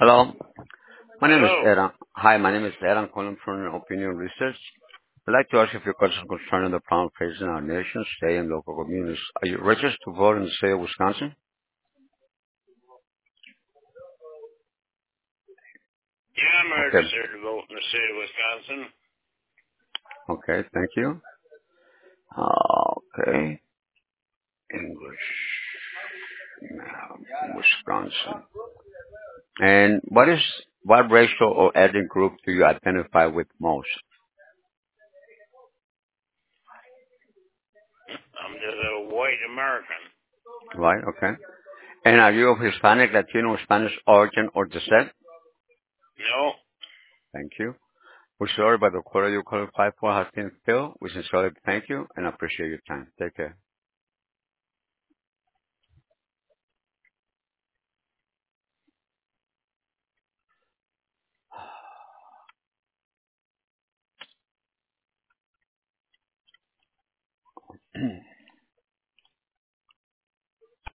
Hello, my name is Hello. Ed. Hi, my name is Ed. I'm calling from Opinion Research. I'd like to ask you a few questions concerning the problem facing our nation, state, and local communities. Are you registered to vote in the state of Wisconsin? Yeah, I'm Okay. registered to vote in the state of Wisconsin. Okay, thank you. Okay. English, Wisconsin. And what racial or ethnic group do you identify with most? I'm just a white American. Right, okay. And are you of Hispanic, Latino, Spanish origin or descent? No, Thank you. We're sorry, but the quota you qualify for has been filled. We sincerely thank you and appreciate your time. Take care.